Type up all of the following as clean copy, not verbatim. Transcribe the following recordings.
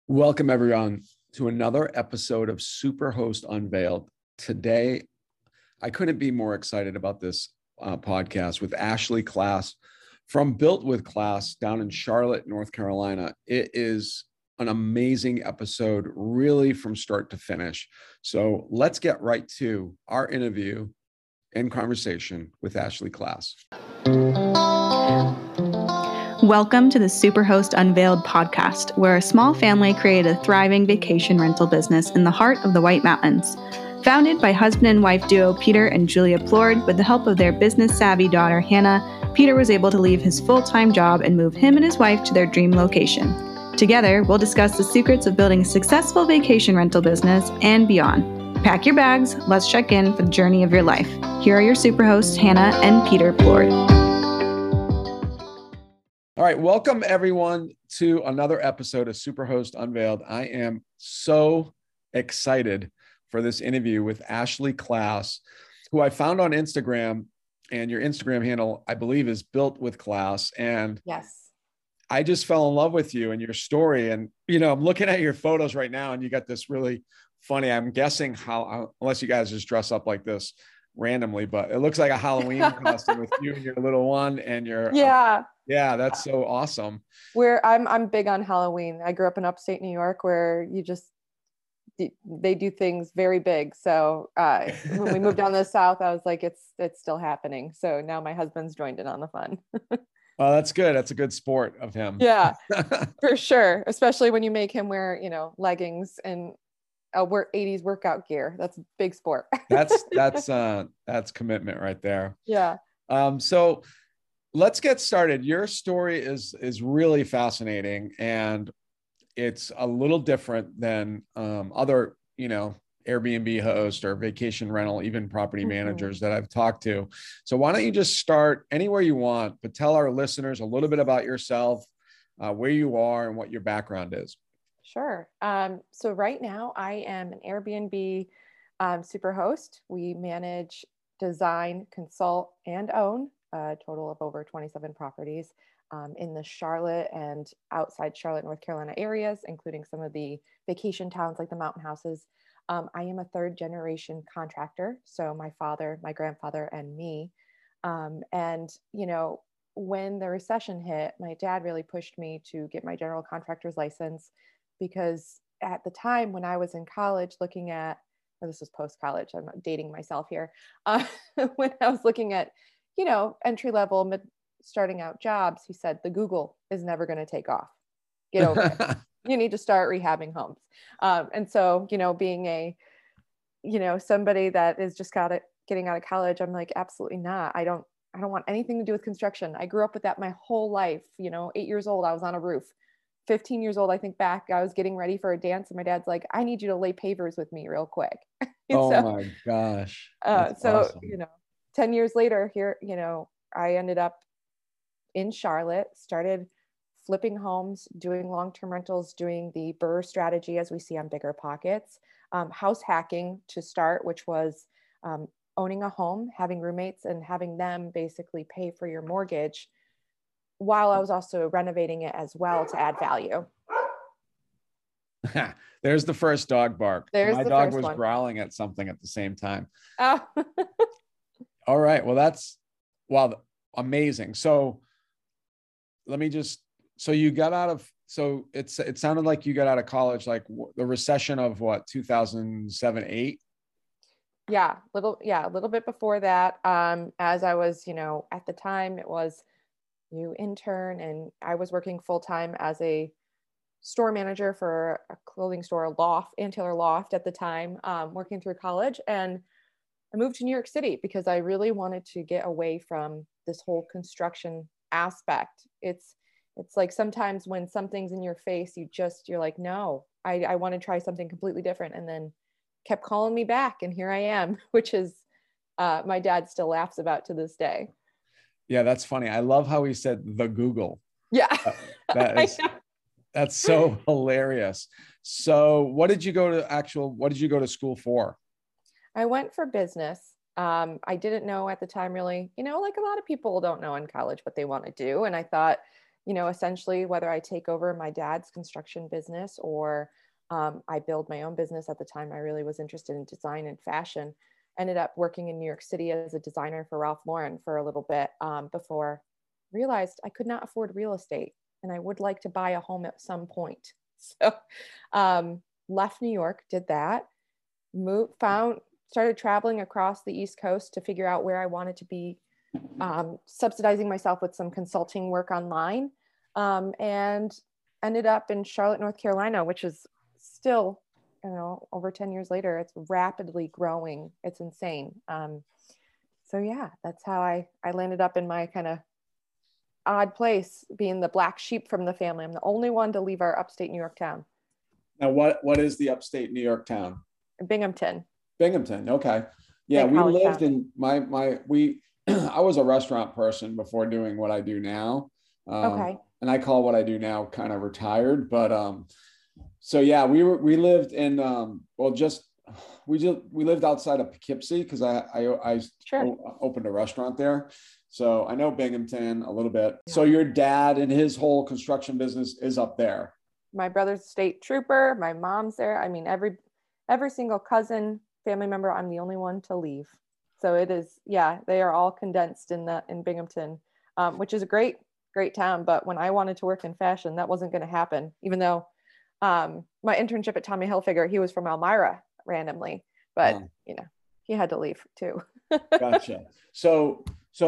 Welcome, everyone, to another episode of Superhost Unveiled. Today, I couldn't be more excited about this podcast with Ashley Klass from Built with Klass down in Charlotte, North Carolina. It is an amazing episode, really from start to finish. So let's get right to our interview and conversation with Ashley Klass. Welcome to the Superhost Unveiled podcast, where a small family created a thriving vacation rental business in the heart of the White Mountains. Founded by husband and wife duo Peter and Julia Plord, with the help of their business-savvy daughter Hannah, Peter was able to leave his full-time job and move him and his wife to their dream location. Together, we'll discuss the secrets of building a successful vacation rental business and beyond. Pack your bags, let's check in for the journey of your life. Here are your superhosts, Hannah and Peter Plord. All right, welcome everyone to another episode of Superhost Unveiled. I am so excited for this interview with Ashley Klass, who I found on Instagram, and your Instagram handle, I believe, is Built with Klass. And yes, I just fell in love with you and your story. And, I'm looking at your photos right now, and you got this really funny, I'm guessing unless you guys just dress up like this randomly, but it looks like a Halloween costume with you and your little one and your yeah, that's so awesome. I'm big on Halloween. I grew up in upstate New York, where they do things very big. So when we moved down to the South, I was like, it's still happening. So now my husband's joined in on the fun. Oh, that's good. That's a good sport of him. Yeah, for sure. Especially when you make him wear, leggings and wear 80s workout gear. That's a big sport. that's commitment right there. Yeah. So let's get started. Your story is really fascinating, and it's a little different than other, Airbnb hosts or vacation rental, even property managers that I've talked to. So why don't you just start anywhere you want, but tell our listeners a little bit about yourself, where you are and what your background is. Sure. So right now I am an Airbnb superhost. We manage, design, consult, and own a total of over 27 properties in the Charlotte and outside Charlotte, North Carolina areas, including some of the vacation towns like the mountain houses. I am a third generation contractor. So my father, my grandfather, and me. When the recession hit, my dad really pushed me to get my general contractor's license, because at the time when I was in college looking at, or this was post-college, I'm dating myself here, when I was looking at, entry-level, starting out jobs, he said, the Google is never going to take off. Get over it. You need to start rehabbing homes. And so, being somebody that is just getting out of college, I'm like, absolutely not. I don't want anything to do with construction. I grew up with that my whole life. 8 years old, I was on a roof. 15 years old, I think back, I was getting ready for a dance, and my dad's like, I need you to lay pavers with me real quick. My gosh. Awesome. 10 years later here, I ended up in Charlotte, started flipping homes, doing long-term rentals, doing the BRRRR strategy as we see on Bigger Pockets, house hacking to start, which was owning a home, having roommates, and having them basically pay for your mortgage, while I was also renovating it as well to add value. There's the first dog bark. My dog was growling at something at the same time. Oh. All right. Well, amazing. So you got out of, so it sounded like you got out of college, like the recession of what, 2007, 8? Yeah, a little bit before that. As I was, at the time it was new intern, and I was working full-time as a store manager for a clothing store, Ann Taylor Loft at the time, working through college. And I moved to New York City because I really wanted to get away from this whole construction aspect. It's like sometimes when something's in your face, you're like, no, I want to try something completely different. And then kept calling me back, and here I am, which is my dad still laughs about to this day. Yeah, that's funny. I love how he said the Google. Yeah. That's so hilarious. So what did you go to school for? I went for business. I didn't know at the time really, like a lot of people don't know in college what they want to do. And I thought, essentially whether I take over my dad's construction business or I build my own business. At the time, I really was interested in design and fashion. Ended up working in New York City as a designer for Ralph Lauren for a little bit before I realized I could not afford real estate and I would like to buy a home at some point. So left New York, did that, started traveling across the East Coast to figure out where I wanted to be, subsidizing myself with some consulting work online, and ended up in Charlotte, North Carolina, which is still, over 10 years later, it's rapidly growing. It's insane. So yeah, that's how I landed up in my kind of odd place, being the black sheep from the family. I'm the only one to leave our upstate New York town. Now, what is the upstate New York town? Binghamton. Binghamton. Okay. Yeah. We lived in I was a restaurant person before doing what I do now. Okay. And I call what I do now kind of retired, but, so yeah, we lived in, we lived outside of Poughkeepsie because I Sure. opened a restaurant there. So I know Binghamton a little bit. Yeah. So your dad and his whole construction business is up there. My brother's a state trooper. My mom's there. I mean, every single cousin, family member, I'm the only one to leave. So it is, yeah, they are all condensed in Binghamton, which is a great town. But when I wanted to work in fashion, that wasn't going to happen, even though my internship at Tommy Hilfiger, he was from Elmira randomly, but he had to leave too. Gotcha. So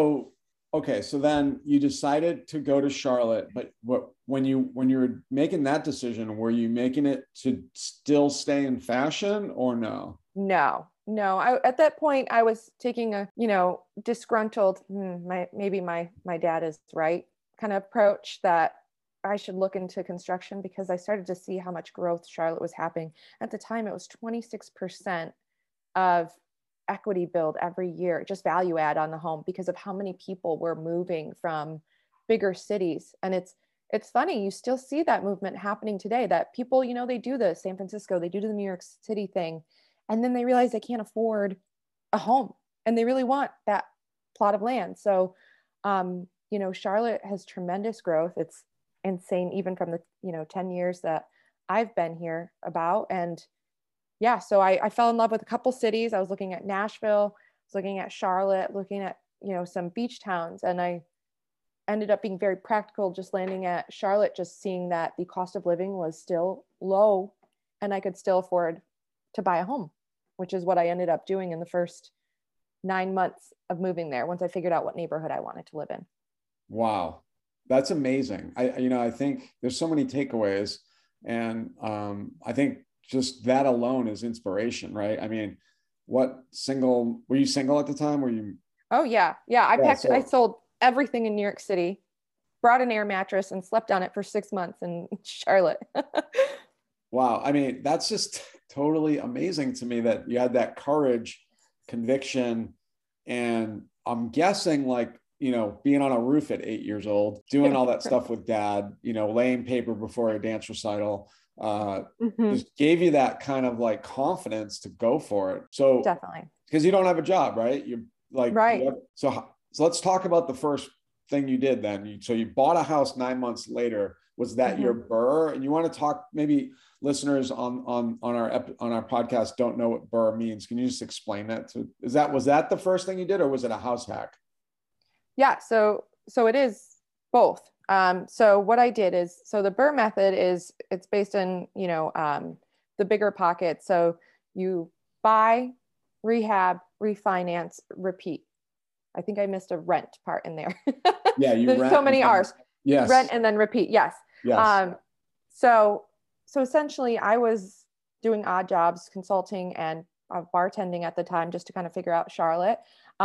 okay, so then you decided to go to Charlotte, but when you were making that decision, were you making it to still stay in fashion or no? No. At that point, I was taking a disgruntled, maybe my dad is right kind of approach that I should look into construction, because I started to see how much growth Charlotte was happening. At the time, it was 26% of equity build every year, just value add on the home, because of how many people were moving from bigger cities. And it's funny, you still see that movement happening today, that people, they do the San Francisco, they do the New York City thing, and then they realize they can't afford a home and they really want that plot of land. So, Charlotte has tremendous growth. It's insane, even from the 10 years that I've been here about. And yeah, so I fell in love with a couple cities. I was looking at Nashville, I was looking at Charlotte, looking at some beach towns, and I ended up being very practical, just landing at Charlotte, just seeing that the cost of living was still low and I could still afford to buy a home, which is what I ended up doing in the first 9 months of moving there, once I figured out what neighborhood I wanted to live in. Wow. That's amazing. I think there's so many takeaways, and I think just that alone is inspiration, right? I mean, were you single at the time? Were you? Oh yeah. I sold everything in New York City, brought an air mattress and slept on it for 6 months in Charlotte. Wow. I mean, that's just totally amazing to me that you had that courage, conviction, and I'm guessing being on a roof at 8 years old, doing all that stuff with dad, laying paper before a dance recital, just gave you that kind of confidence to go for it. So definitely, because you don't have a job, right? You're right. So let's talk about the first thing you did then. So you bought a house 9 months later. Was that your BRRRR? And you want to talk, maybe listeners on our podcast don't know what BRRRR means. Can you just explain that was that the first thing you did, or was it a house hack? Yeah, so it is both. So what I did is, the BRRRR method it's based on, the bigger pocket. So you buy, rehab, refinance, repeat. I think I missed a rent part in there. Yeah, there's so many R's. Yes. Rent and then repeat. Yes. Yes. So essentially I was doing odd jobs, consulting and bartending at the time, just to kind of figure out Charlotte.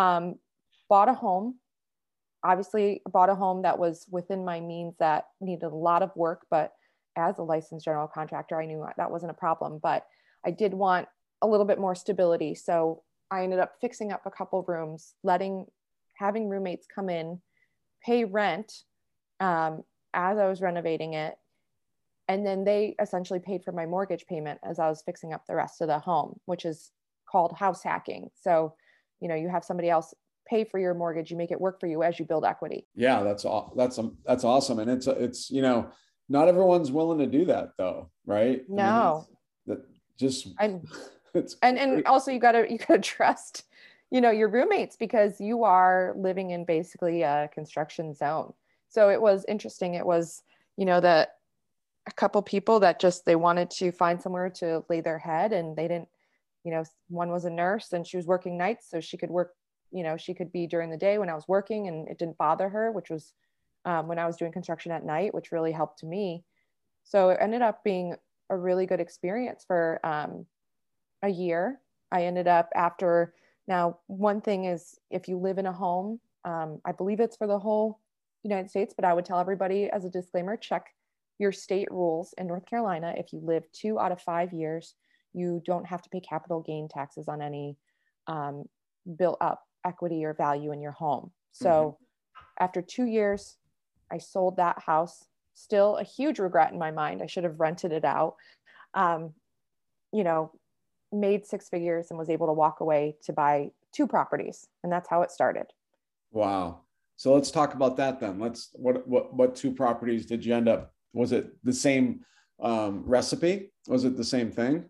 Bought a home. Obviously bought a home that was within my means, that needed a lot of work, but as a licensed general contractor, I knew that wasn't a problem, but I did want a little bit more stability. So I ended up fixing up a couple rooms, having roommates come in, pay rent as I was renovating it. And then they essentially paid for my mortgage payment as I was fixing up the rest of the home, which is called house hacking. So, you have somebody else pay for your mortgage. You make it work for you as you build equity. Yeah, that's awesome. And it's, not everyone's willing to do that though. Right. No. I mean, that just, And, it's and also you gotta trust, your roommates, because you are living in basically a construction zone. So it was interesting. It was, that a couple people that just, they wanted to find somewhere to lay their head, and they didn't, one was a nurse and she was working nights, so she could work, she could be during the day when I was working and it didn't bother her, which was when I was doing construction at night, which really helped me. So it ended up being a really good experience for a year. I ended up after, now one thing is, if you live in a home, I believe it's for the whole United States, but I would tell everybody as a disclaimer, check your state rules. In North Carolina, if you live 2 out of 5 years, you don't have to pay capital gain taxes on any built up equity or value in your home. So after 2 years, I sold that house. Still a huge regret in my mind. I should have rented it out. Made 6 figures and was able to walk away to buy 2 properties. And that's how it started. Wow. So let's talk about that then. What 2 properties did you end up? Was it the same recipe? Was it the same thing?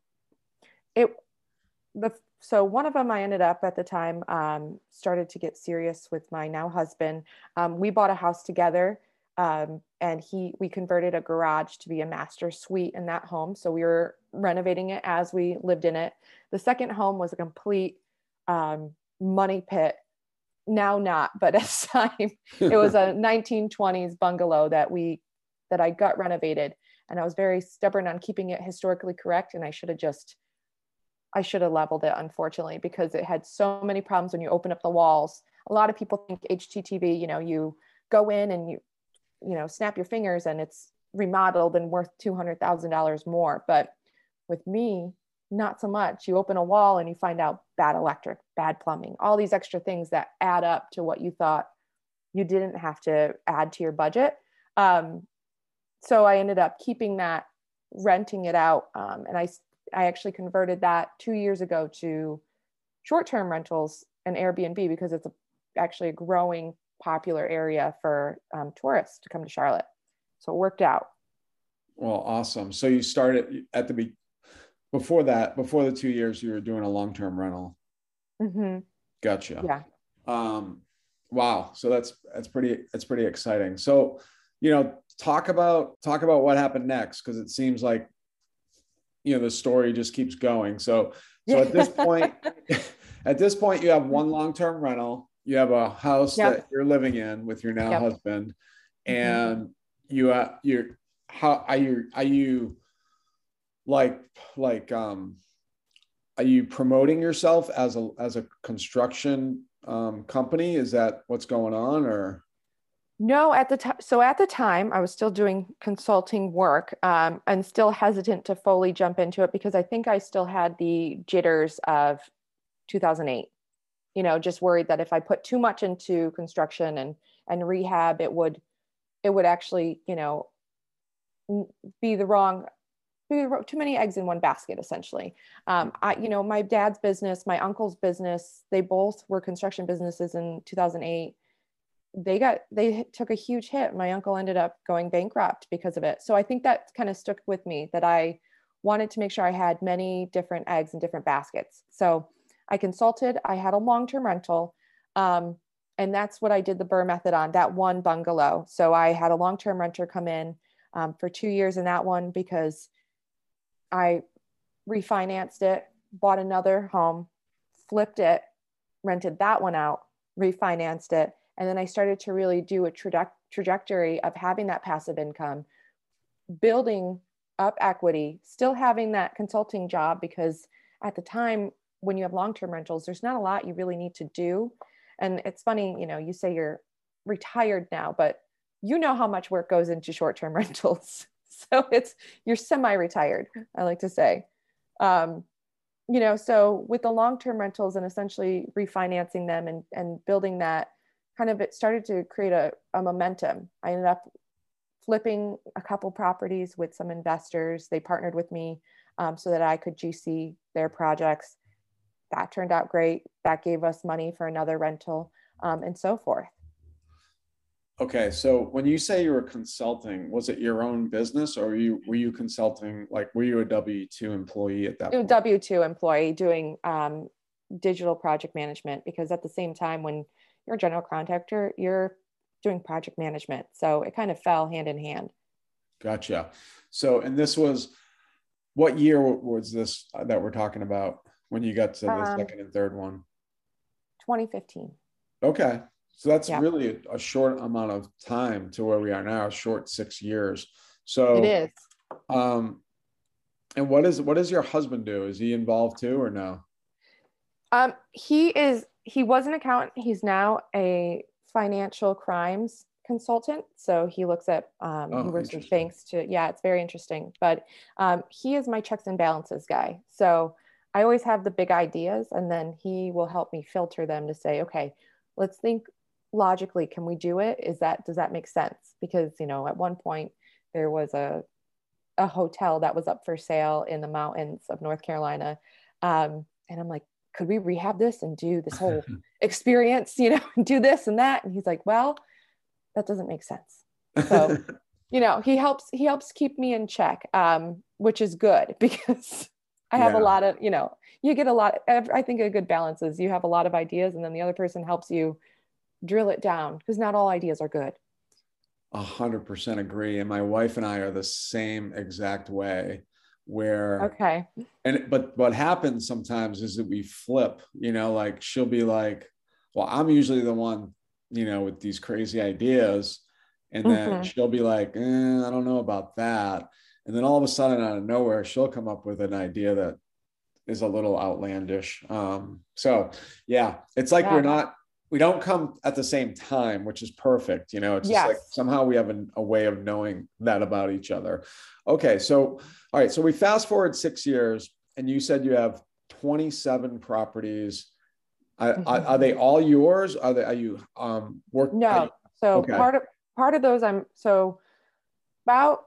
So one of them, I ended up at the time, started to get serious with my now husband. We bought a house together, and we converted a garage to be a master suite in that home. So we were renovating it as we lived in it. The second home was a complete money pit. Now not, but at the time it was a 1920s bungalow that I got renovated, and I was very stubborn on keeping it historically correct. And I should have leveled it, unfortunately, because it had so many problems when you open up the walls. A lot of people think HGTV, you go in and you snap your fingers and it's remodeled and worth $200,000 more. But with me, not so much. You open a wall and you find out bad electric, bad plumbing, all these extra things that add up to what you thought you didn't have to add to your budget. So I ended up keeping that, renting it out. And I actually converted that 2 years ago to short-term rentals and Airbnb, because it's actually a growing popular area for tourists to come to Charlotte. So it worked out. Well, awesome. So you started before the 2 years, you were doing a long-term rental. Mm-hmm. Gotcha. Yeah. Wow. So that's pretty exciting. So, talk about what happened next, because it seems like, the story just keeps going. So at this point, you have one long-term rental, you have a house that you're living in with your now husband, and are you promoting yourself as a construction company? Is that what's going on, or? No, at the time, I was still doing consulting work, and still hesitant to fully jump into it, because I think I still had the jitters of 2008. Just worried that if I put too much into construction and rehab, it would actually, be too many eggs in one basket, essentially. My dad's business, my uncle's business, they both were construction businesses in 2008. They took a huge hit. My uncle ended up going bankrupt because of it. So I think that kind of stuck with me, that I wanted to make sure I had many different eggs in different baskets. So I consulted, I had a long-term rental. And that's what I did the BRRRR method on, that one bungalow. So I had a long-term renter come in for 2 years in that one, because I refinanced it, bought another home, flipped it, rented that one out, refinanced it. And then I started to really do a trajectory of having that passive income, building up equity, still having that consulting job, because at the time when you have long-term rentals, there's not a lot you really need to do. And it's funny, you say you're retired now, but you know how much work goes into short-term rentals. So you're semi-retired, I like to say. So with the long-term rentals and essentially refinancing them and building that, it started to create a momentum. I ended up flipping a couple properties with some investors. They partnered with me so that I could GC their projects. That turned out great. That gave us money for another rental. and so forth. Okay, so when you say you were consulting, was it your own business, or were you consulting, like were you a W-2 employee at that point? W-2 employee doing digital project management, because at the same time when you're a general contractor, you're doing project management. So it kind of fell hand in hand. Gotcha. So, and this was, what year was this that we're talking about when you got to the second and third one? 2015. Okay. So that's really a short amount of time to where we are now, a short 6 years. So it is. And what does your husband do? Is he involved too, or no? He was an accountant. He's now a financial crimes consultant. So he looks at, he works with banks it's very interesting, but he is my checks and balances guy. So I always have the big ideas, and then he will help me filter them to say, okay, let's think logically, can we do it? Does that make sense? Because, at one point there was a hotel that was up for sale in the mountains of North Carolina. And I'm like, could we rehab this and do this whole experience, do this and that? And he's like, well, that doesn't make sense. So, he helps keep me in check, which is good, because I have a lot of, you get a lot. I think a good balance is you have a lot of ideas, and then the other person helps you drill it down, because not all ideas are good. 100% agree. And my wife and I are the same exact way, where, but what happens sometimes is that we flip, like she'll be like, well, I'm usually the one, with these crazy ideas. And then she'll be like, I don't know about that. And then all of a sudden, out of nowhere, she'll come up with an idea that is a little outlandish. So yeah, it's like we don't come at the same time, which is perfect. It's just like somehow we have a way of knowing that about each other. Okay. So, all right. So we fast forward 6 years, and you said you have 27 properties. Are they all yours? Are you working? No. So part of those, about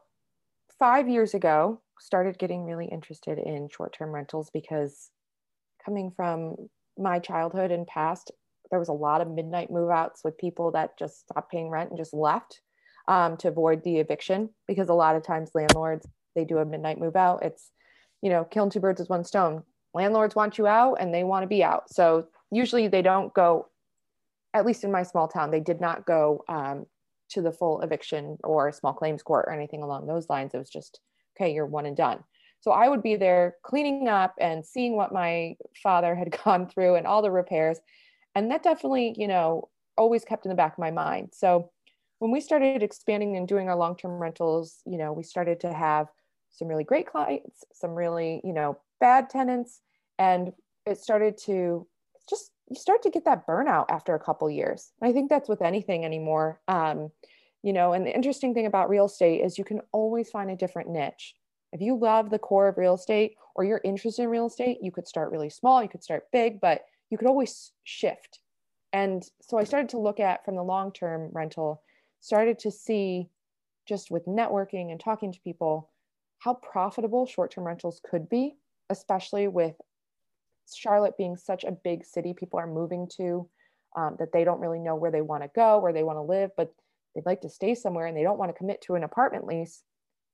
5 years ago, started getting really interested in short-term rentals, because coming from my childhood and past, there was a lot of midnight move-outs with people that just stopped paying rent and just left to avoid the eviction, because a lot of times landlords, they do a midnight move-out. It's, killing two birds with one stone. Landlords want you out, and they want to be out. So usually they don't go, at least in my small town, they did not go to the full eviction or small claims court or anything along those lines. It was just, okay, you're one and done. So I would be there cleaning up and seeing what my father had gone through and all the repairs. And that definitely, always kept in the back of my mind. So when we started expanding and doing our long-term rentals, we started to have some really great clients, some really, bad tenants. And it started to you start to get that burnout after a couple years. And I think that's with anything anymore. And the interesting thing about real estate is you can always find a different niche. If you love the core of real estate, or you're interested in real estate, you could start really small, you could start big, but you could always shift. And so I started to look at, from the long-term rental, started to see, just with networking and talking to people, how profitable short-term rentals could be, especially with Charlotte being such a big city people are moving to, that they don't really know where they want to go, where they want to live, but they'd like to stay somewhere and they don't want to commit to an apartment lease.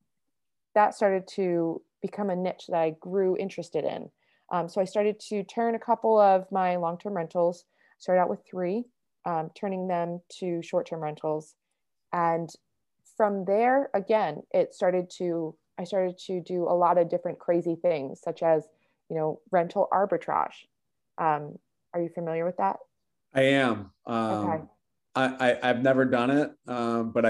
That started to become a niche that I grew interested in. So I started to turn a couple of my long-term rentals, started out with 3, turning them to short-term rentals. And from there, again, I started to do a lot of different crazy things, such as, rental arbitrage. Are you familiar with that? I am. Okay. I've never done it, but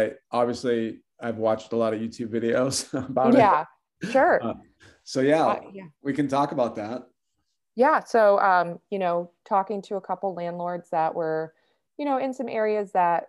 I've watched a lot of YouTube videos about it. Yeah, sure. So we can talk about that. Yeah. So, talking to a couple landlords that were, in some areas that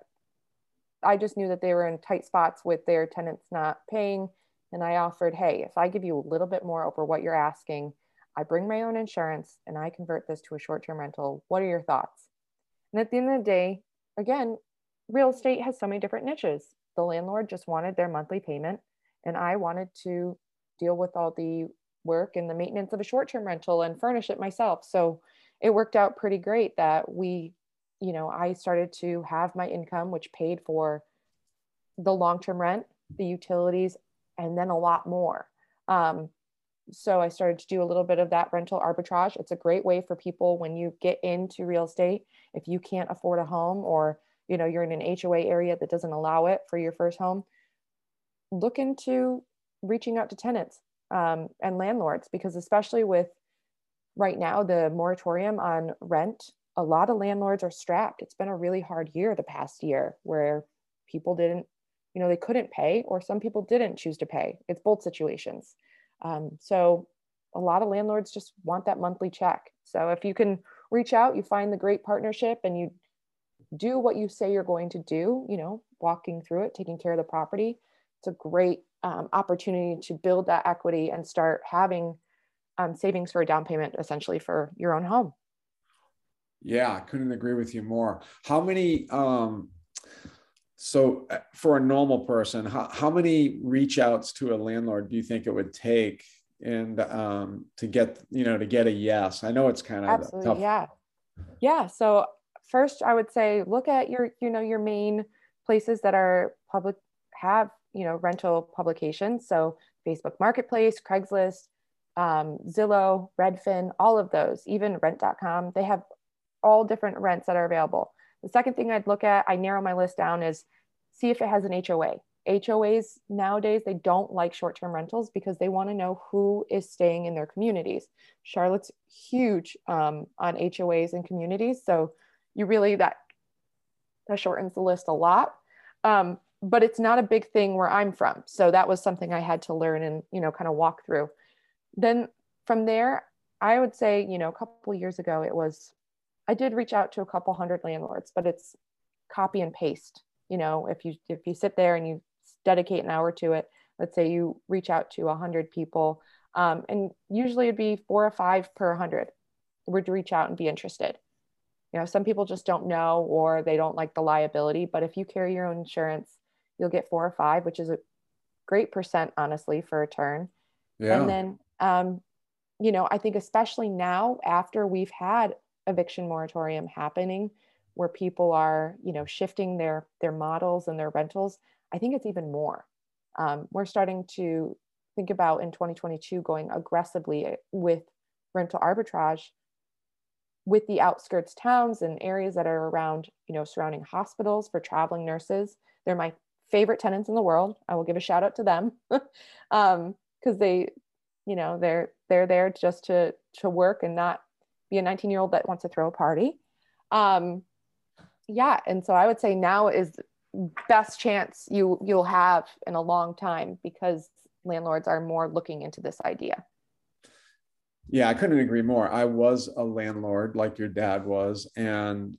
I just knew that they were in tight spots with their tenants not paying. And I offered, hey, if I give you a little bit more over what you're asking, I bring my own insurance and I convert this to a short-term rental. What are your thoughts? And at the end of the day, again, real estate has so many different niches. The landlord just wanted their monthly payment, and I wanted to deal with all the work and the maintenance of a short-term rental and furnish it myself. So it worked out pretty great that we I started to have my income, which paid for the long-term rent, the utilities, and then a lot more. So I started to do a little bit of that rental arbitrage. It's a great way for people when you get into real estate. If you can't afford a home, or, you're in an HOA area that doesn't allow it for your first home, look into reaching out to tenants and landlords, because especially with right now, the moratorium on rent, a lot of landlords are strapped. It's been a really hard year the past year where people didn't, they couldn't pay, or some people didn't choose to pay. It's both situations. So a lot of landlords just want that monthly check. So if you can reach out, you find the great partnership, and you do what you say you're going to do, walking through it, taking care of the property, it's a great opportunity to build that equity and start having savings for a down payment, essentially, for your own home. Yeah, I couldn't agree with you more. How many, so for a normal person, how many reach outs to a landlord do you think it would take and to get a yes? I know it's kind of Absolutely tough. Yeah. So first, I would say look at your main places that are public, have rental publications. So Facebook Marketplace, Craigslist, Zillow, Redfin, all of those, even Rent.com. They have all different rents that are available. The second thing I'd look at, I narrow my list down, is see if it has an HOA. HOAs nowadays, they don't like short-term rentals because they want to know who is staying in their communities. Charlotte's huge on HOAs and communities. So you really, that shortens the list a lot. But it's not a big thing where I'm from. So that was something I had to learn and, kind of walk through. Then from there, I would say, a couple of years ago, I did reach out to a couple hundred landlords, but it's copy and paste. If you sit there and you dedicate an hour to it, let's say you reach out to 100 people, and usually it'd be 4 or 5 per 100 would reach out and be interested. Some people just don't know, or they don't like the liability, but if you carry your own insurance, you'll get 4 or 5, which is a great percent, honestly, for a turn. Yeah. And then, I think especially now, after we've had eviction moratorium happening, where people are, shifting their models and their rentals, I think it's even more. We're starting to think about in 2022 going aggressively with rental arbitrage with the outskirts towns and areas that are around, surrounding hospitals for traveling nurses. They're my favorite tenants in the world. I will give a shout out to them because they're there just to work and not be a 19-year-old that wants to throw a party. And so I would say now is best chance you'll have in a long time, because landlords are more looking into this idea. Yeah, I couldn't agree more. I was a landlord like your dad was. And,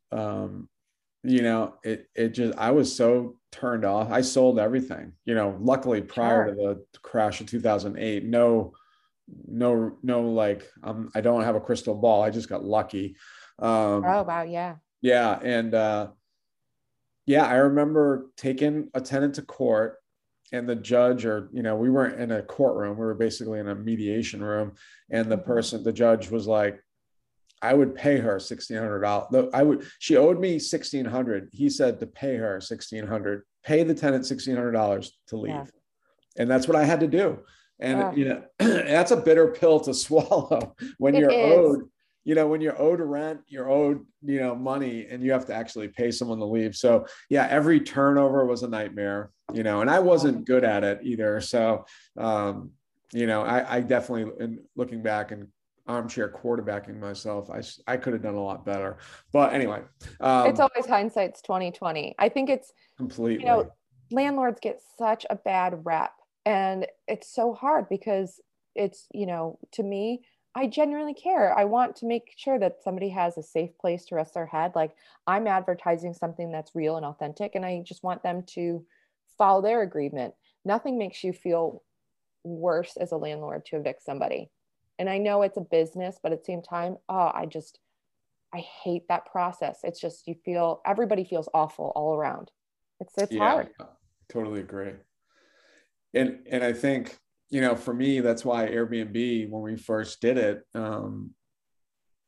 I was so turned off. I sold everything, luckily prior to the crash of 2008, no, like, I don't have a crystal ball. I just got lucky. Oh, wow. Yeah. Yeah. And, I remember taking a tenant to court, and the judge, we weren't in a courtroom. We were basically in a mediation room. And the judge was like, I would pay her $1,600. She owed me $1,600. He said to pay her $1,600, pay the tenant $1,600 to leave. Yeah. And that's what I had to do. And, that's a bitter pill to swallow when you're owed, when you're owed rent, you're owed, money, and you have to actually pay someone to leave. So yeah, every turnover was a nightmare, and I wasn't good at it either. So, I definitely, in looking back and armchair quarterbacking myself, I could have done a lot better. But anyway, it's always hindsight's 2020. I think it's completely, landlords get such a bad rep, and it's so hard because it's, to me, I genuinely care. I want to make sure that somebody has a safe place to rest their head. Like, I'm advertising something that's real and authentic, and I just want them to follow their agreement. Nothing makes you feel worse as a landlord to evict somebody. And I know it's a business, but at the same time, I hate that process. It's just, everybody feels awful all around. It's hard. Totally agree. And I think, for me, that's why Airbnb, when we first did it,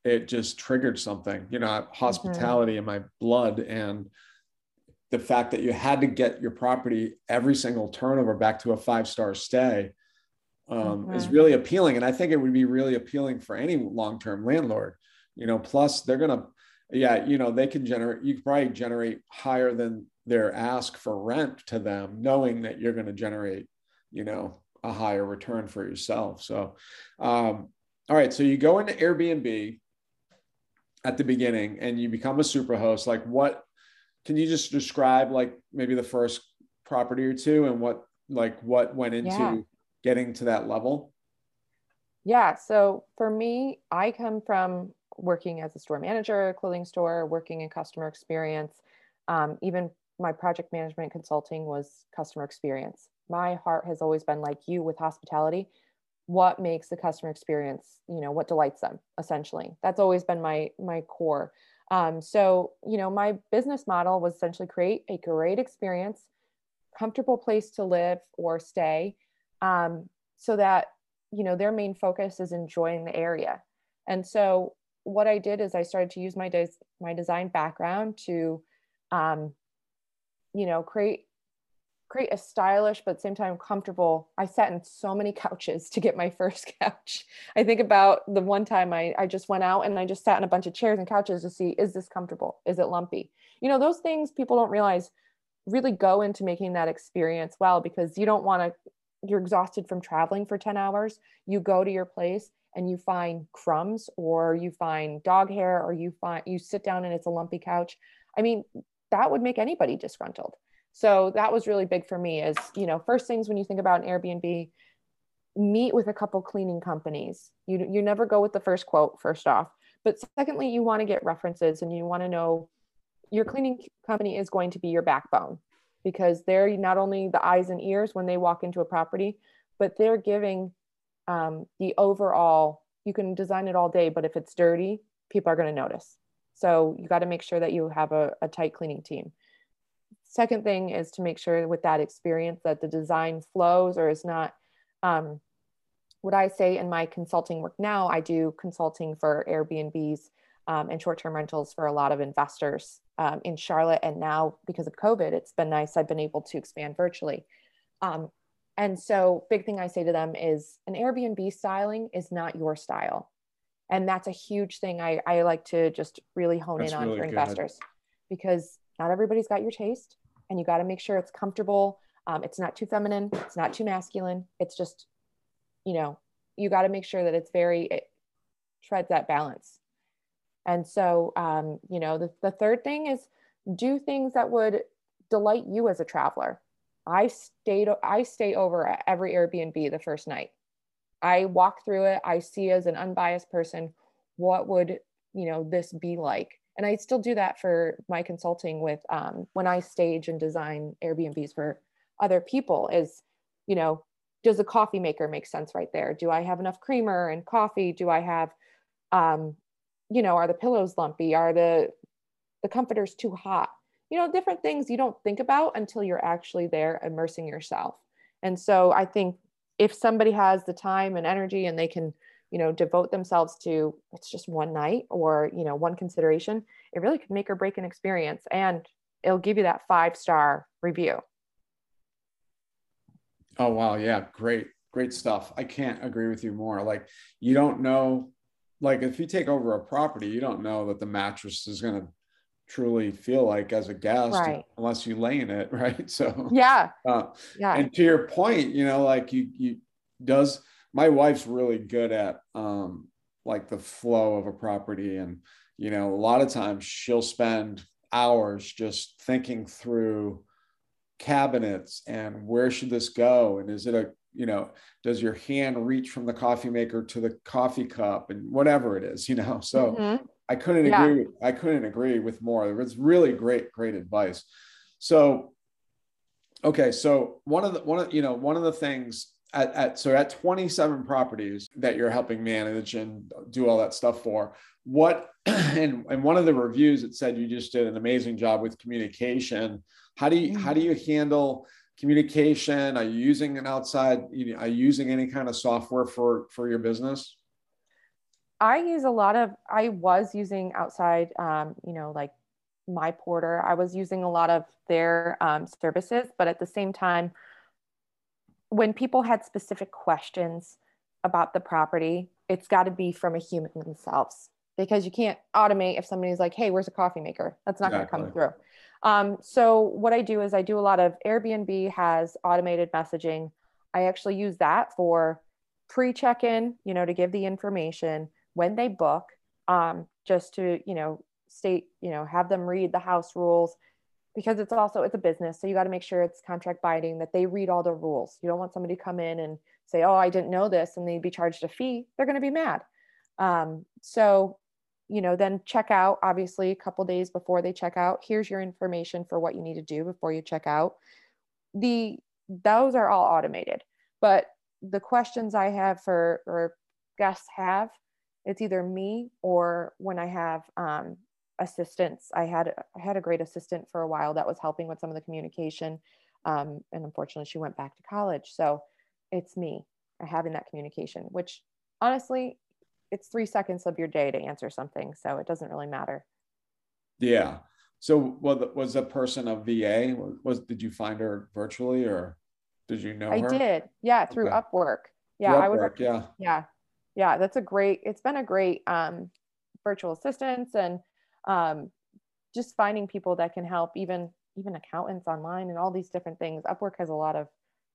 it just triggered something, Mm-hmm. hospitality in my blood. And the fact that you had to get your property every single turnover back to a 5-star stay is really appealing. And I think it would be really appealing for any long-term landlord, plus they're going to, they can you could probably generate higher than their ask for rent to them, knowing that you're going to generate, a higher return for yourself. So, all right. So you go into Airbnb at the beginning and you become a super host. Like, what can you just describe, like maybe the first property or two, and what went into getting to that level? Yeah. So for me, I come from working as a store manager, a clothing store, working in customer experience. Even my project management consulting was customer experience. My heart has always been like you with hospitality. What makes the customer experience, what delights them, essentially. That's always been my core. So, my business model was essentially create a great experience, comfortable place to live or stay, so that, their main focus is enjoying the area. And so what I did is I started to use my design background to, create a stylish, but at the same time comfortable. I sat in so many couches to get my first couch. I think about the one time I just went out and I just sat in a bunch of chairs and couches to see, is this comfortable? Is it lumpy? Those things people don't realize really go into making that experience well, because you don't want to, you're exhausted from traveling for 10 hours. You go to your place and you find crumbs, or you find dog hair, or you sit down and it's a lumpy couch. I mean, that would make anybody disgruntled. So that was really big for me is, first things when you think about an Airbnb, meet with a couple cleaning companies. You never go with the first quote, first off. But secondly, you want to get references, and you want to know your cleaning company is going to be your backbone, because they're not only the eyes and ears when they walk into a property, but they're giving the overall, you can design it all day, but if it's dirty, people are going to notice. So you got to make sure that you have a tight cleaning team. Second thing is to make sure with that experience that the design flows or is not, what I say in my consulting work now, I do consulting for Airbnbs and short-term rentals for a lot of investors in Charlotte. And now because of COVID, it's been nice. I've been able to expand virtually. And so big thing I say to them is an Airbnb styling is not your style. And that's a huge thing I like to just really hone in on for investors, because not everybody's got your taste, and you got to make sure it's comfortable. It's not too feminine. It's not too masculine. It's just, you got to make sure that it treads that balance. And so, the third thing is do things that would delight you as a traveler. I stay over at every Airbnb the first night. I walk through it. I see as an unbiased person, what would, this be like? And I still do that for my consulting with when I stage and design Airbnbs for other people is, does a coffee maker make sense right there? Do I have enough creamer and coffee? Do I have, are the pillows lumpy? Are the comforters too hot? Different things you don't think about until you're actually there immersing yourself. And so I think if somebody has the time and energy and they can, devote themselves to, it's just one night or, one consideration, it really could make or break an experience, and it'll give you that 5-star review. Oh, wow. Yeah. Great stuff. I can't agree with you more. Like, you don't know, like if you take over a property, you don't know that the mattress is going to truly feel like as a guest, right, unless you lay in it. Right. So, yeah. And to your point, like my wife's really good at, like the flow of a property. And, a lot of times she'll spend hours just thinking through cabinets and where should this go? And is it does your hand reach from the coffee maker to the coffee cup and whatever it is, so I couldn't agree with more. It's really great advice. So, okay. So one of the things at 27 properties that you're helping manage and do all that stuff for, and one of the reviews, it said you just did an amazing job with communication. How do you handle communication? Are you using are you using any kind of software for your business? I was using outside, like My Porter. I was using a lot of their services, but at the same time, when people had specific questions about the property, it's got to be from a human themselves, because you can't automate if somebody's like, hey, where's a coffee maker? That's not going to come through. So what I do is I do a lot of Airbnb has automated messaging. I actually use that for pre-check-in, to give the information when they book, just to, state, have them read the house rules, because it's a business. So you got to make sure it's contract binding, that they read all the rules. You don't want somebody to come in and say, oh, I didn't know this, and they'd be charged a fee. They're going to be mad. So, then check out, obviously a couple days before they check out, here's your information for what you need to do before you check out. Those are all automated, but the questions I have or guests have, it's either me or when I have, assistants. I had a great assistant for a while that was helping with some of the communication. And unfortunately she went back to college. So it's me having that communication, which honestly, it's 3 seconds of your day to answer something. So it doesn't really matter. Yeah. So was that person a VA? Did you find her virtually, or did you know her? I did. Yeah. Through Okay. Upwork. Yeah. Through I would. Upwork, yeah. Yeah. Yeah. It's been a great, virtual assistants, and, just finding people that can help, even accountants online and all these different things. Upwork has a lot of,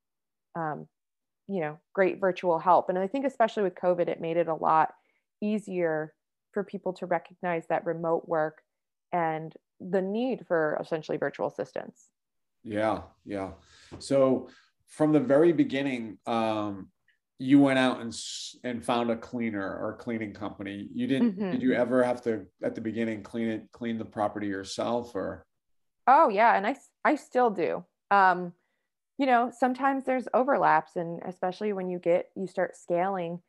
great virtual help. And I think especially with COVID, it made it a lot easier for people to recognize that remote work and the need for essentially virtual assistants. Yeah. Yeah. So from the very beginning, you went out and found a cleaner or cleaning company. You didn't, Mm-hmm. Did you ever have to, at the beginning, clean the property yourself, or? Oh yeah. And I still do. Sometimes there's overlaps, and especially when you start scaling,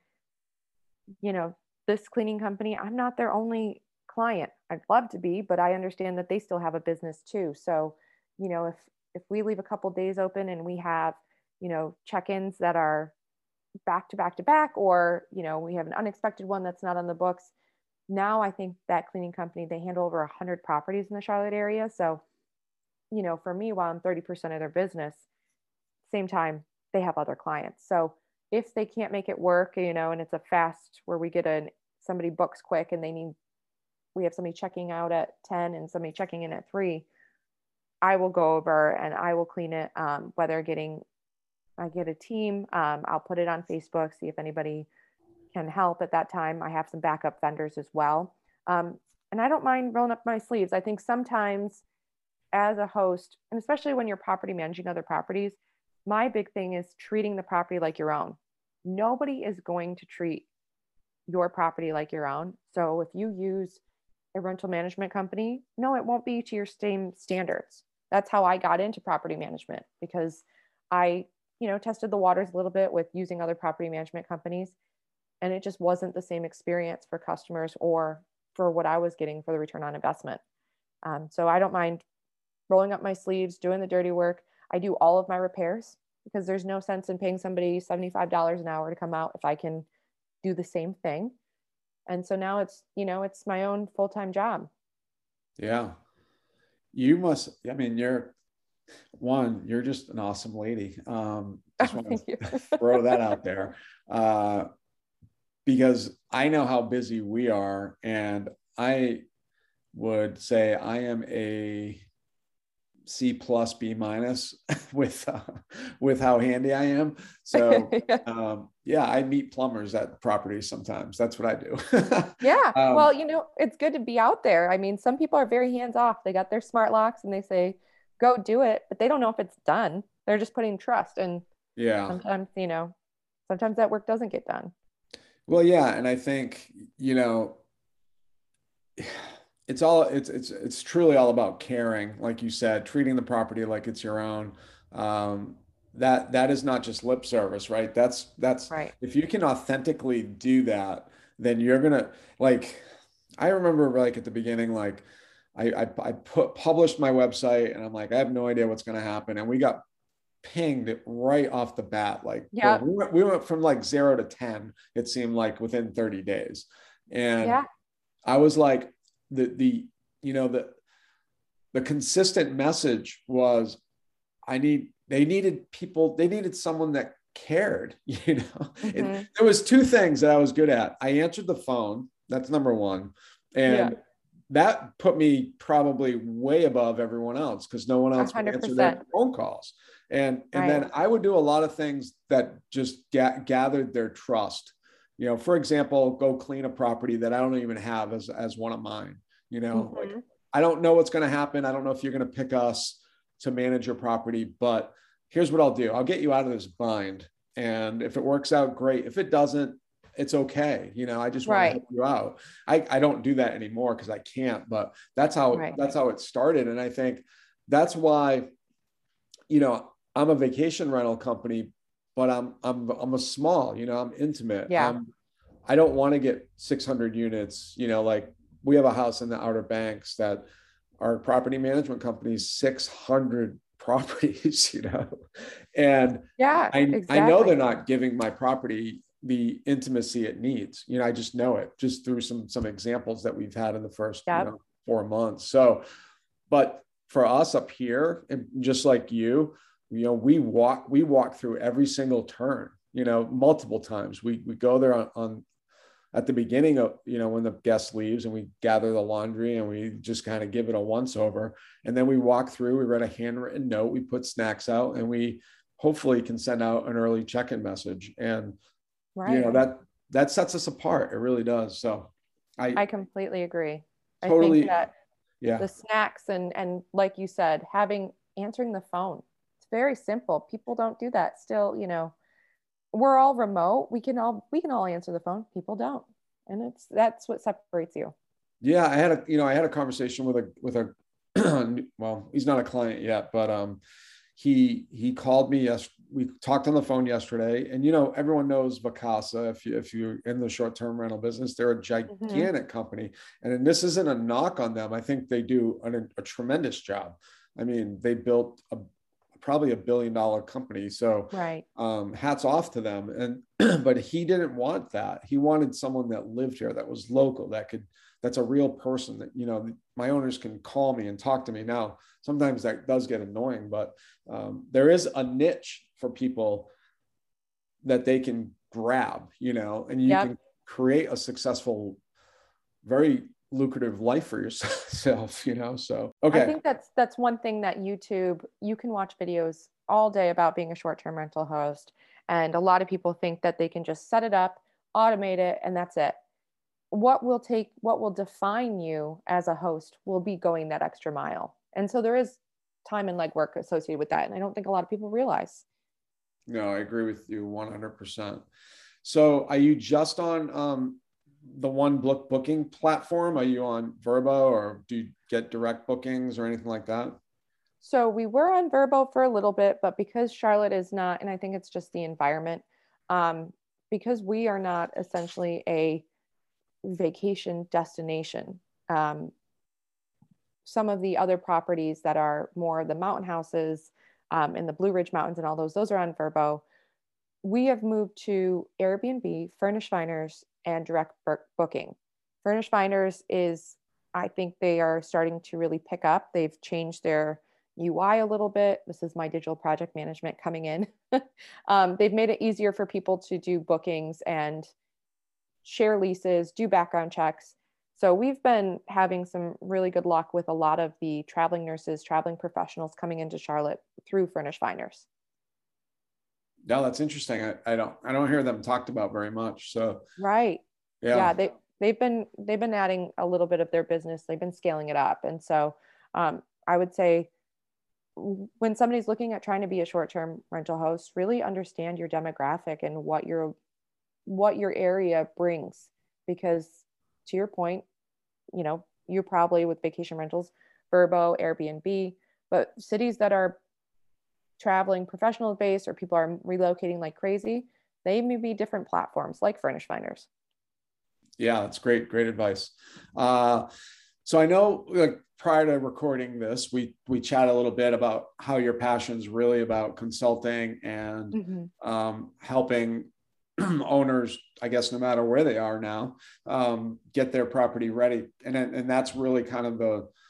this cleaning company, I'm not their only client. I'd love to be, but I understand that they still have a business too. So, if we leave a couple days open and we have, check-ins that are back to back to back, or, we have an unexpected one that's not on the books. Now I think that cleaning company, they handle over 100 properties in the Charlotte area. So, for me, while I'm 30% of their business, same time, they have other clients. So if they can't make it work, and it's a fast where we get somebody books quick and we have somebody checking out at 10 and somebody checking in at 3, I will go over and I will clean it. I get a team, I'll put it on Facebook, see if anybody can help at that time. I have some backup vendors as well. And I don't mind rolling up my sleeves. I think sometimes as a host, and especially when you're property managing other properties, my big thing is treating the property like your own. Nobody is going to treat your property like your own. So if you use a rental management company, no, it won't be to your same standards. That's how I got into property management, because I, tested the waters a little bit with using other property management companies, and it just wasn't the same experience for customers or for what I was getting for the return on investment. So I don't mind rolling up my sleeves, doing the dirty work. I do all of my repairs, because there's no sense in paying somebody $75 an hour to come out if I can do the same thing. And so now it's my own full-time job. Yeah. You're just an awesome lady. Just want to throw that out there, because I know how busy we are, and I would say I am a C+, B- with how handy I am. So I meet plumbers at properties sometimes. That's what I do. Yeah. Well, it's good to be out there. I mean, some people are very hands off. They got their smart locks and they say, go do it, but they don't know if it's done. They're just putting trust. And sometimes that work doesn't get done. Well, yeah. And I think, it's truly all about caring, like you said, treating the property like it's your own. That is not just lip service, right? That's right. If you can authentically do that, then you're gonna, like, I remember, like, at the beginning, like I published my website and I'm like, I have no idea what's gonna happen, and we got pinged right off the bat. Like, yeah, we went from like 0 to 10, it seemed like, within 30 days. And I was like, the consistent message was, they needed someone that cared, there was two things that I was good at. I answered the phone. That's number one. And that put me probably way above everyone else, because no one else would answer their phone calls. And then I would do a lot of things that just gathered their trust. For example, go clean a property that I don't even have as one of mine. Like, I don't know what's going to happen. I don't know if you're going to pick us to manage your property, but here's what I'll do. I'll get you out of this bind. And if it works out, great. If it doesn't, it's okay. I just want to help you out. I don't do that anymore because I can't, but that's how it started. And I think that's why, I'm a vacation rental company, but I'm a small, I'm intimate. I don't want to get 600 units, like we have a house in the Outer Banks that our property management company is 600 properties, and I know they're not giving my property the intimacy it needs. I just know it just through some examples that we've had in the first 4 months. So, but for us up here, and just like you, we walk through every single turn, multiple times. We go there on at the beginning of, when the guest leaves, and we gather the laundry and we just kind of give it a once over. And then we walk through, we write a handwritten note, we put snacks out, and we hopefully can send out an early check-in message. And, that sets us apart. It really does. So I completely agree. Totally. I think that the snacks and like you said, answering the phone, it's very simple. People don't do that still. We're all remote. We can all answer the phone. People don't. And that's what separates you. Yeah. I had a conversation with a, well, he's not a client yet, but, he called me. We talked on the phone yesterday, and, everyone knows Vacasa. If you're in the short-term rental business, they're a gigantic company. And this isn't a knock on them. I think they do a tremendous job. I mean, they built probably $1 billion company. So hats off to them. And, but he didn't want that. He wanted someone that lived here, that was local, that's a real person that, my owners can call me and talk to me. Now, sometimes that does get annoying, but there is a niche for people that they can grab, and you can create a successful, very lucrative life for yourself, so, okay. I think that's one thing that YouTube, you can watch videos all day about being a short-term rental host. And a lot of people think that they can just set it up, automate it, and that's it. What will define you as a host will be going that extra mile. And so there is time and legwork associated with that. And I don't think a lot of people realize. No, I agree with you 100%. So are you just on the one booking platform? Are you on Vrbo, or do you get direct bookings or anything like that? So we were on Vrbo for a little bit, but because Charlotte is not, and I think it's just the environment, because we are not essentially a vacation destination. Some of the other properties that are more the mountain houses in the Blue Ridge Mountains and all those are on Vrbo. We have moved to Airbnb, Furnish Finders, and direct booking. Furnish Finders is, I think they are starting to really pick up. They've changed their UI a little bit. This is my digital project management coming in. They've made it easier for people to do bookings and share leases, do background checks. So we've been having some really good luck with a lot of the traveling nurses, traveling professionals coming into Charlotte through Furnish Finders. No, that's interesting. I don't hear them talked about very much. So they've been adding a little bit of their business. They've been scaling it up. And so I would say when somebody's looking at trying to be a short-term rental host, really understand your demographic and what your area brings, because to your point, you're probably with vacation rentals, Vrbo, Airbnb, but cities that are traveling professional base or people are relocating like crazy, they may be different platforms like Furnish Finders. Yeah, that's great So I know, like, prior to recording this, we chat a little bit about how your passion is really about consulting and helping owners, I guess, no matter where they are now, get their property ready. And that's really kind of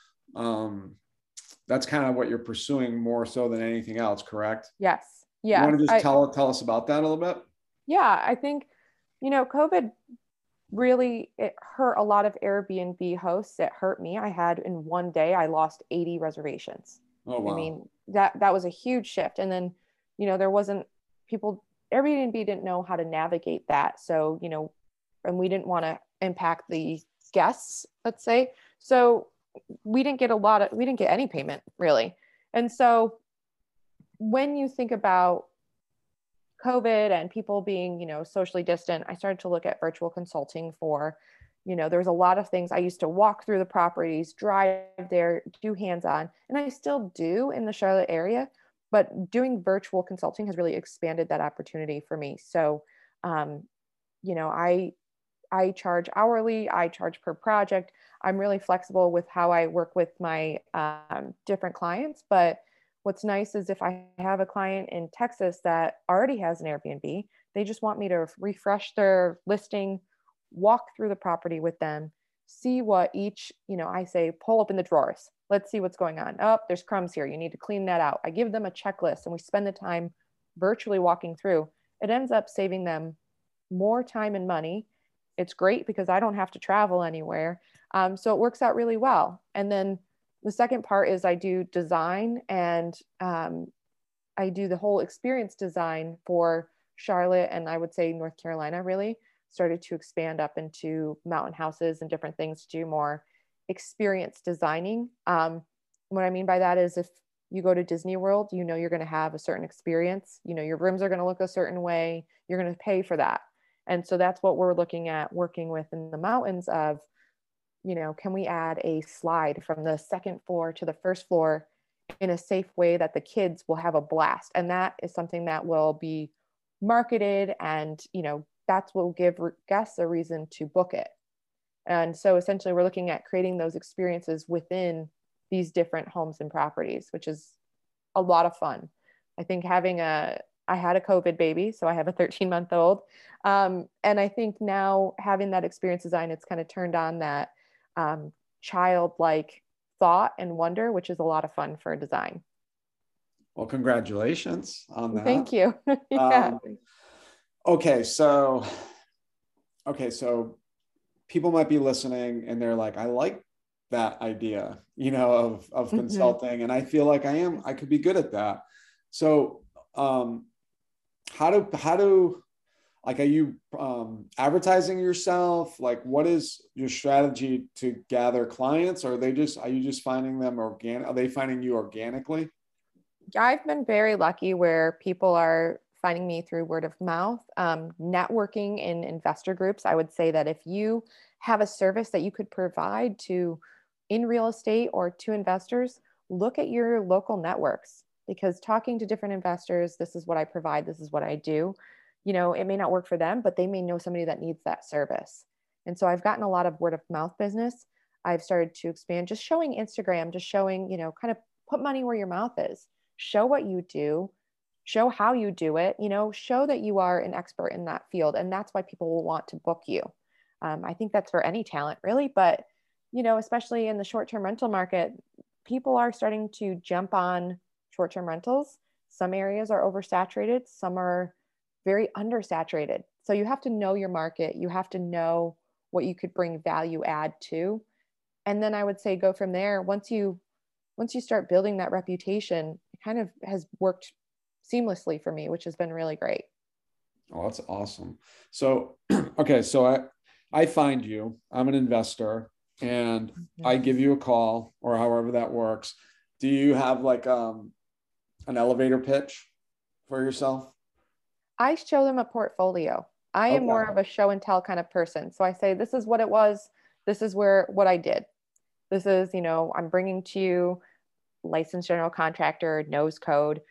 that's kind of what you're pursuing more so than anything else, correct? Yes. You Yes. want to just tell us about that a little bit? Yeah, I think, COVID really, it hurt a lot of Airbnb hosts. It hurt me. I had in one day, I lost 80 reservations. Oh, wow. I mean, that was a huge shift. And then, there wasn't Airbnb didn't know how to navigate that. So, and we didn't want to impact the guests, let's say. So we didn't get any payment really. And so when you think about COVID and people being, socially distant, I started to look at virtual consulting for, there was a lot of things. I used to walk through the properties, drive there, do hands-on, and I still do in the Charlotte area, but doing virtual consulting has really expanded that opportunity for me. So, I charge hourly, I charge per project. I'm really flexible with how I work with my different clients, but what's nice is if I have a client in Texas that already has an Airbnb, they just want me to refresh their listing, walk through the property with them, see what each, I say, pull up in the drawers. Let's see what's going on. Oh, there's crumbs here. You need to clean that out. I give them a checklist and we spend the time virtually walking through. It ends up saving them more time and money. It's great because I don't have to travel anywhere. So it works out really well. And then the second part is I do design and I do the whole experience design for Charlotte, and I would say North Carolina really started to expand up into mountain houses and different things to do more experience designing. What I mean by that is if you go to Disney World, you're going to have a certain experience, your rooms are going to look a certain way, you're going to pay for that. And so that's what we're looking at working with in the mountains of, can we add a slide from the second floor to the first floor in a safe way that the kids will have a blast? And that is something that will be marketed and, that's what will give guests a reason to book it. And so essentially we're looking at creating those experiences within these different homes and properties, which is a lot of fun. I think I had a COVID baby, so I have a 13-month-old. And I think now having that experience design, it's kind of turned on that childlike thought and wonder, which is a lot of fun for design. Well, congratulations on that. Thank you. Yeah. Okay, so people might be listening and they're like, I like that idea, of consulting, and I feel like I could be good at that. So, how do like, are you advertising yourself? Like, what is your strategy to gather clients? Or are you just finding them organic? Are they finding you organically? I've been very lucky where people are finding me through word of mouth, networking in investor groups. I would say that if you have a service that you could provide in real estate or to investors, look at your local networks, because talking to different investors, this is what I provide, this is what I do. It may not work for them, but they may know somebody that needs that service. And so I've gotten a lot of word of mouth business. I've started to expand, just showing Instagram, just showing, kind of put money where your mouth is, show what you do, show how you do it, show that you are an expert in that field. And that's why people will want to book you. I think that's for any talent really, but, especially in the short-term rental market, people are starting to jump on short-term rentals. Some areas are oversaturated, some are very undersaturated. So you have to know your market. You have to know what you could bring value add to. And then I would say go from there. Once you start building that reputation, it kind of has worked seamlessly for me, which has been really great. Oh, that's awesome. So, okay. So I find you, I'm an investor, and I give you a call, or however that works. Do you have like an elevator pitch for yourself? I show them a portfolio. I am more of a show and tell kind of person. So I say, this is what it was. This is what I did. This is, I'm bringing to you licensed general contractor, nose code,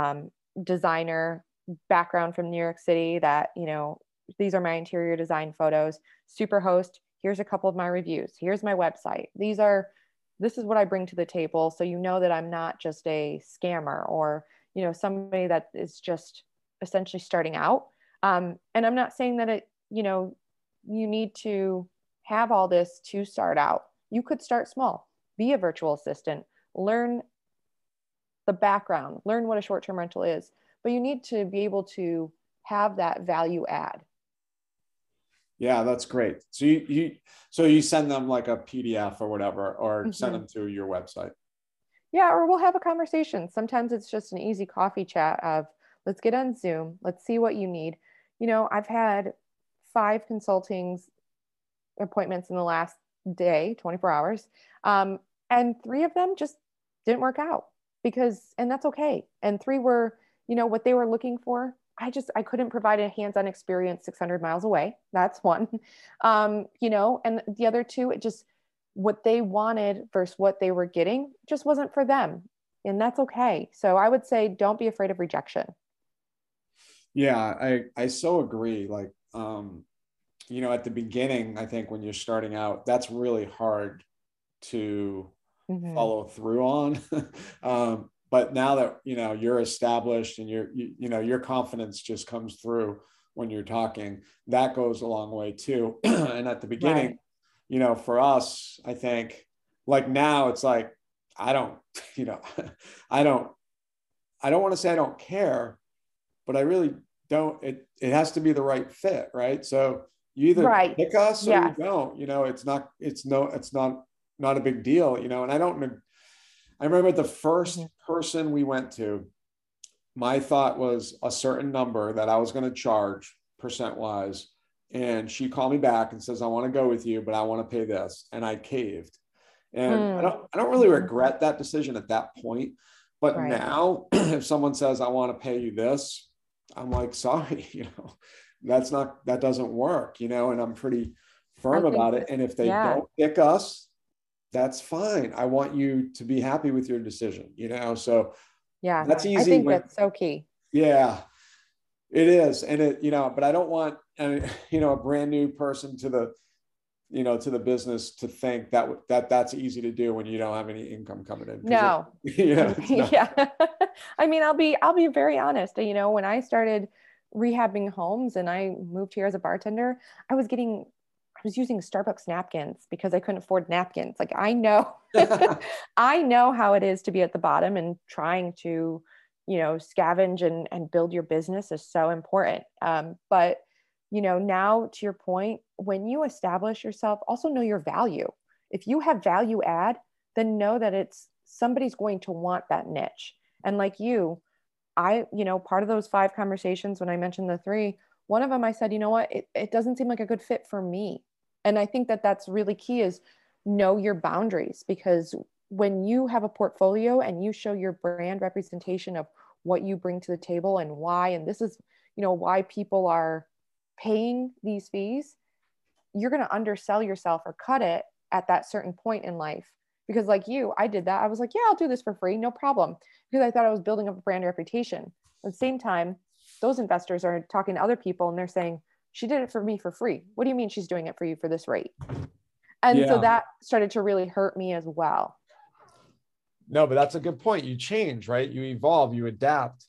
designer, background from New York City that, these are my interior design photos, Superhost. Here's a couple of my reviews. Here's my website. This is what I bring to the table. So, that I'm not just a scammer or, somebody that is just essentially starting out. And I'm not saying that you need to have all this to start out. You could start small, be a virtual assistant, learn the background, learn what a short-term rental is, but you need to be able to have that value add. Yeah, that's great. So you send them like a PDF or whatever, or send them to your website. Yeah, or we'll have a conversation. Sometimes it's just an easy coffee chat of, let's get on Zoom, let's see what you need. I've had 5 consulting appointments in the last day, 24 hours. And 3 of them just didn't work out and that's okay. And 3 were, what they were looking for. I couldn't provide a hands-on experience 600 miles away. That's one. And the other 2, what they wanted versus what they were getting just wasn't for them. And that's okay. So I would say, don't be afraid of rejection. Yeah, I so agree. Like, at the beginning, I think when you're starting out, that's really hard to follow through on. But now that, you're established and your confidence just comes through when you're talking, that goes a long way too. And at the beginning, right, for us, I think like now it's like, I don't want to say I don't care, but I really don't. It has to be the right fit, right? So you either pick us or you don't. It's not a big deal, And I remember the first person we went to, my thought was a certain number that I was going to charge percent wise, and she called me back and says, "I want to go with you, but I want to pay this," and I caved. And I don't really regret that decision at that point. But now, if someone says, "I want to pay you this," I'm like, sorry, that doesn't work, and I'm pretty firm about it. And if they don't pick us, that's fine. I want you to be happy with your decision, so that's easy. I think that's so key. Yeah, it is. And but I don't want, a brand new person to the business to think that's easy to do when you don't have any income coming in. No. Yeah. I mean, I'll be very honest. When I started rehabbing homes and I moved here as a bartender, I was using Starbucks napkins because I couldn't afford napkins. Like, I know, I know how it is to be at the bottom, and trying to, scavenge and build your business is so important. But now to your point, when you establish yourself, also know your value. If you have value add, then know that somebody's going to want that niche. And like part of those 5 conversations, when I mentioned the 3, one of them, I said, you know what, it doesn't seem like a good fit for me. And I think that that's really key, is know your boundaries, because when you have a portfolio and you show your brand representation of what you bring to the table and why, and this is, why people are paying these fees, you're going to undersell yourself or cut it at that certain point in life. Because like I did that. I was like, yeah, I'll do this for free. No problem. Because I thought I was building up a brand reputation. At the same time, those investors are talking to other people and they're saying, she did it for me for free. What do you mean she's doing it for you for this rate? And so that started to really hurt me as well. No, but that's a good point. You change, right? You evolve, you adapt.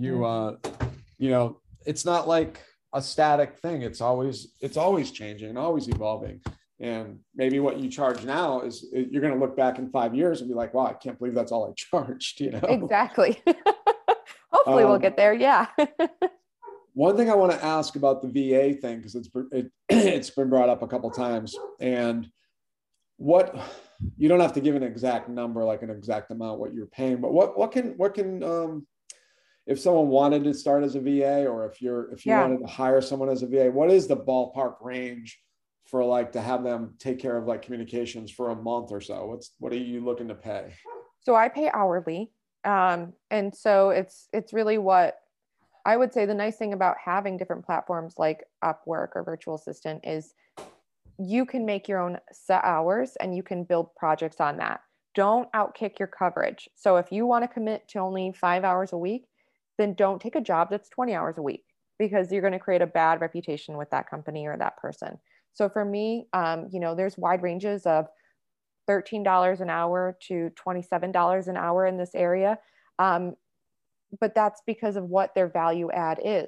It's not like a static thing. It's always changing and always evolving. And maybe what you charge now is, you're going to look back in 5 years and be like, wow, I can't believe that's all I charged, Exactly. Hopefully we'll get there. Yeah. One thing I want to ask about the VA thing, because it's been brought up a couple of times, and you don't have to give an exact number, like an exact amount what you're paying, but what can if someone wanted to start as a VA, or if you wanted to hire someone as a VA, what is the ballpark range for to have them take care of communications for a month or so? What are you looking to pay? So I pay hourly. And so it's really what I would say. The nice thing about having different platforms like Upwork or Virtual Assistant is you can make your own set hours and you can build projects on that. Don't outkick your coverage. So if you want to commit to only 5 hours a week, then don't take a job that's 20 hours a week, because you're going to create a bad reputation with that company or that person. So for me, there's wide ranges of $13 an hour to $27 an hour in this area. But that's because of what their value add is.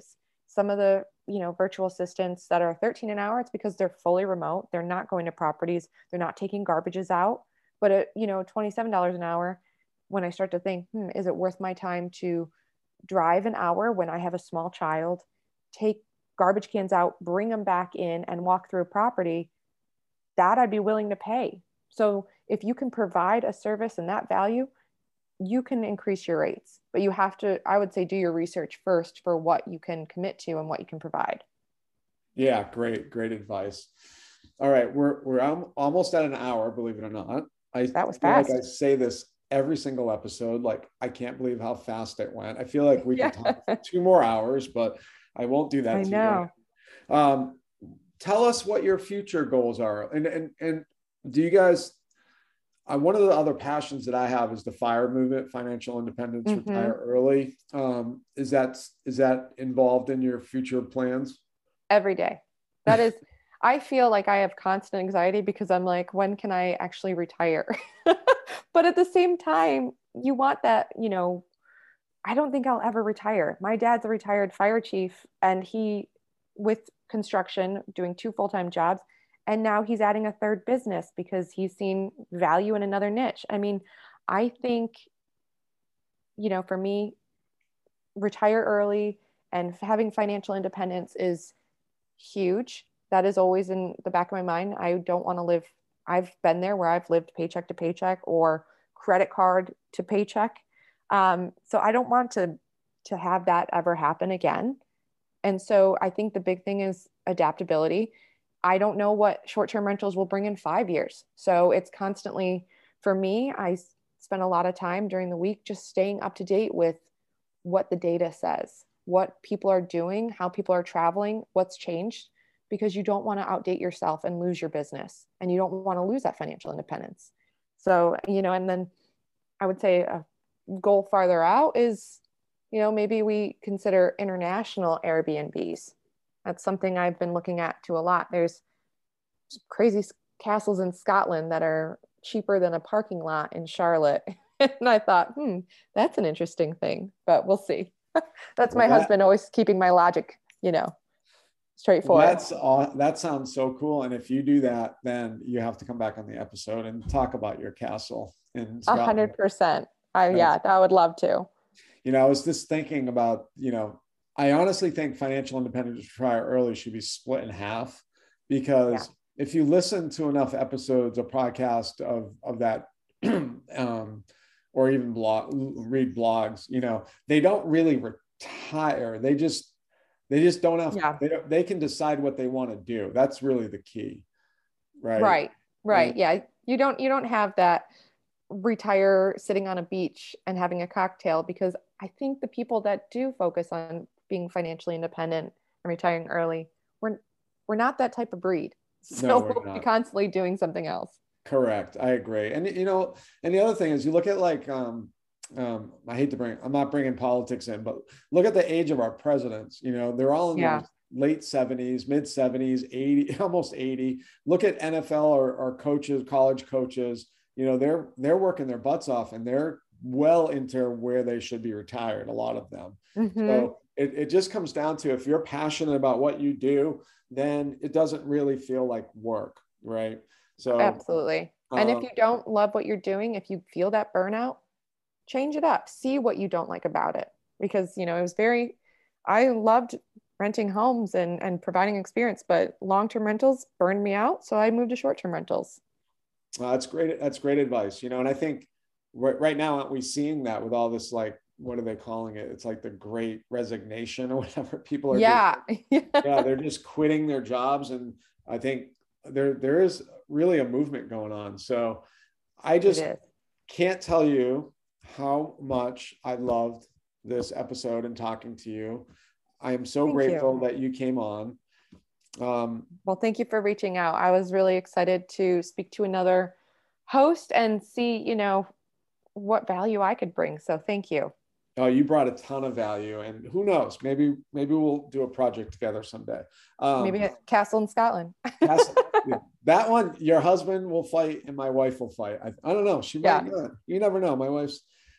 some of the, virtual assistants that are 13 an hour, it's because they're fully remote. They're not going to properties. They're not taking garbages out. But at, $27 an hour, when I start to think, is it worth my time to drive an hour when I have a small child, take garbage cans out, bring them back in, and walk through a property? That I'd be willing to pay. So if you can provide a service and that value, you can increase your rates, but you have to, I would say, do your research first for what you can commit to and what you can provide. Yeah, great advice. All right, we're almost at an hour, believe it or not. That was feel fast. like I say this every single episode. Like, I can't believe how fast it went. I feel like we can talk for 2 more hours, but I won't do that. I know. Tell us what your future goals are, and do you guys? One of the other passions that I have is the FIRE movement, financial independence, retire early. Is that involved in your future plans? Every day. That is, I feel like I have constant anxiety because I'm like, when can I actually retire? But at the same time, you want that, I don't think I'll ever retire. My dad's a retired fire chief, and he, with construction, doing 2 full-time jobs. And now he's adding a 3rd business because he's seen value in another niche. I mean, I think, for me, retire early and having financial independence is huge. That is always in the back of my mind. I don't want to live, I've been there where I've lived paycheck to paycheck or credit card to paycheck. So I don't want to have that ever happen again. And so I think the big thing is adaptability. I don't know what short-term rentals will bring in 5 years. So it's constantly, for me, I spend a lot of time during the week just staying up to date with what the data says, what people are doing, how people are traveling, what's changed, because you don't want to outdate yourself and lose your business, and you don't want to lose that financial independence. So, and then I would say a goal farther out is, maybe we consider international Airbnbs. That's something I've been looking at too a lot. There's crazy castles in Scotland that are cheaper than a parking lot in Charlotte. And I thought, that's an interesting thing, but we'll see. That's my husband always keeping my logic, straightforward. That sounds so cool. And if you do that, then you have to come back on the episode and talk about your castle in Scotland. 100%. I would love to. I was just thinking about, I honestly think financial independence retire early should be split in half, because if you listen to enough episodes or podcast of that, or even read blogs, they don't really retire. They just don't have, they can decide what they want to do. That's really the key. Right. Yeah. You don't have that retire sitting on a beach and having a cocktail, because I think the people that do focus on being financially independent and retiring early, we're not that type of breed. So we'll be constantly doing something else. Correct. I agree. And, and the other thing is, you look at like, I'm not bringing politics in, but look at the age of our presidents. They're all in their late 70s, mid 70s, 80, almost 80. Look at NFL or coaches, college coaches, they're working their butts off, and they're well into where they should be retired, a lot of them. So it just comes down to, if you're passionate about what you do, then it doesn't really feel like work. Right. So absolutely. And if you don't love what you're doing, if you feel that burnout, change it up, see what you don't like about it. Because, I loved renting homes and providing experience, but long-term rentals burned me out. So I moved to short-term rentals. That's great. That's great advice. And I think right now, aren't we seeing that with all this, like, what are they calling it? It's like the great resignation or whatever. People are they're just quitting their jobs. And I think there is really a movement going on. So I just can't tell you how much I loved this episode and talking to you. I am so grateful that you came on. Well, thank you for reaching out. I was really excited to speak to another host and see, what value I could bring. So thank you. Oh, you brought a ton of value, and who knows, maybe we'll do a project together someday. Maybe a castle in Scotland. That one, your husband will fight and my wife will fight. I don't know. She might not. You never know. My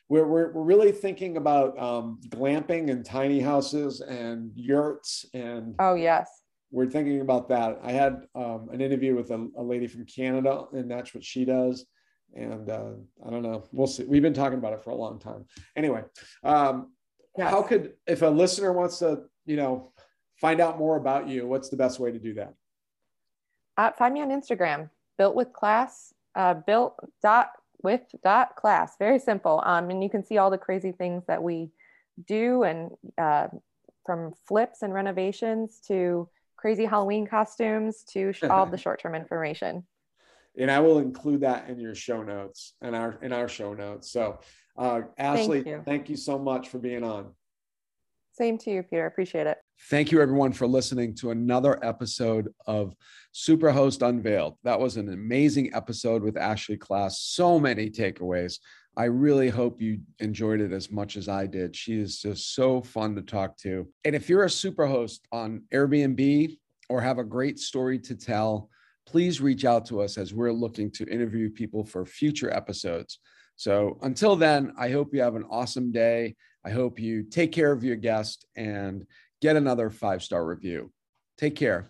we're really thinking about glamping and tiny houses and yurts, and Oh, yes. we're thinking about that. I had an interview with a lady from Canada, and that's what she does. And I don't know, we'll see. We've been talking about it for a long time. Anyway, Yes. how could, if a listener wants to, find out more about you, what's the best way to do that? Find me on Instagram, built with class, built.with.class. Very simple. And you can see all the crazy things that we do, and from flips and renovations to crazy Halloween costumes to all the short-term information. And I will include that in your show notes, in our show notes. So Ashley, thank you so much for being on. Same to you, Peter. Appreciate it. Thank you, everyone, for listening to another episode of Superhost Unveiled. That was an amazing episode with Ashley Klass. So many takeaways. I really hope you enjoyed it as much as I did. She is just so fun to talk to. And if you're a Superhost on Airbnb or have a great story to tell, please reach out to us, as we're looking to interview people for future episodes. So until then, I hope you have an awesome day. I hope you take care of your guest and get another 5-star review. Take care.